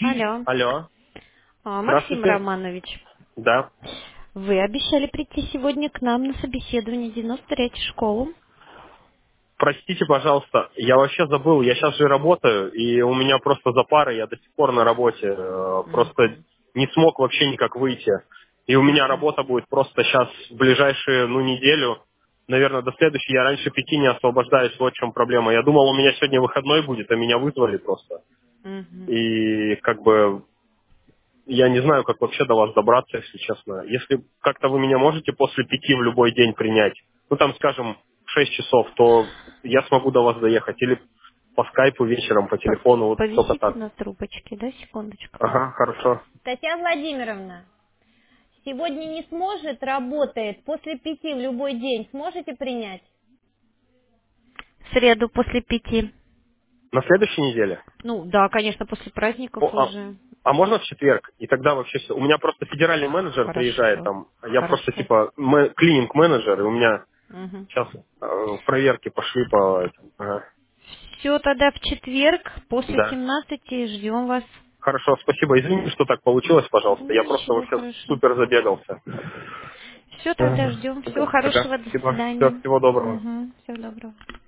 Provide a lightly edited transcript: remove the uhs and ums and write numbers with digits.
Алло. Алло, Максим здравствуйте. Романович, Да. вы обещали прийти сегодня к нам на собеседование 93-й школу. Простите, пожалуйста, я вообще забыл, я сейчас же работаю, и у меня просто запары, я до сих пор на работе, просто Мгм. не смог вообще никак выйти. И у меня Мгм. работа будет просто сейчас в ближайшую, неделю, наверное, до следующей, я раньше 5 не освобождаюсь, вот в чем проблема. Я думал, у меня сегодня выходной будет, а меня вызвали просто. Мгм. И как бы я не знаю, как вообще до вас добраться, если честно. Если как-то вы меня можете после 5 в любой день принять, там, скажем, в 6 часов, то я смогу до вас доехать. Или по скайпу вечером, по телефону, вот только Повисите так. на трубочке, да, секундочку. Ага, хорошо. Татьяна Владимировна, сегодня не сможет, работает, после 5 в любой день сможете принять? В среду после 5. На следующей неделе? Ну, да, конечно, после праздников О, уже. а можно в четверг? И тогда вообще все. У меня просто федеральный менеджер приезжает Хорошо, там. Я просто хорошо. типа клининг-менеджер, и у меня Мгм. сейчас проверки пошли по этому. Ага. Все, тогда в четверг после Да. 17 ждем вас. Хорошо, спасибо. Извините, что так получилось, пожалуйста. Я просто Ничего, вообще хорошо. супер забегался. Все, тогда Ага, ждем. Всего ага, хорошего, до спасибо. Все, свидания. всего доброго. Угу, всего доброго.